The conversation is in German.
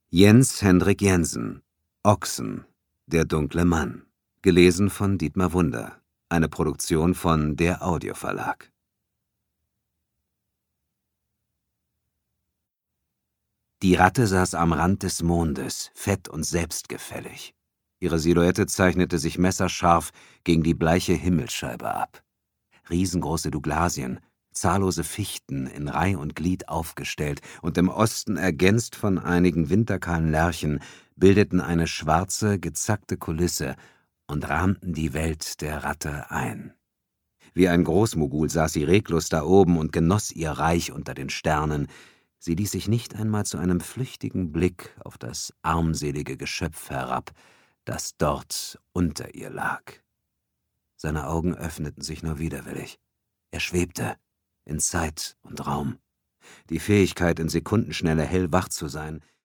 Jens Henrik Jensen, Ochsen, der dunkle Mann. Gelesen von Dietmar Wunder. Eine Produktion von der Audioverlag. Die Ratte saß am Rand des Mondes, fett und selbstgefällig. Ihre Silhouette zeichnete sich messerscharf gegen die bleiche Himmelsscheibe ab. Riesengroße Douglasien, zahllose Fichten in Reih und Glied aufgestellt und im Osten ergänzt von einigen winterkahlen Lärchen, bildeten eine schwarze, gezackte Kulisse und rahmten die Welt der Ratte ein. Wie ein Großmogul saß sie reglos da oben und genoss ihr Reich unter den Sternen. Sie ließ sich nicht einmal zu einem flüchtigen Blick auf das armselige Geschöpf herab, das dort unter ihr lag. Seine Augen öffneten sich nur widerwillig. Er schwebte in Zeit und Raum. Die Fähigkeit, in Sekundenschnelle hellwach zu sein,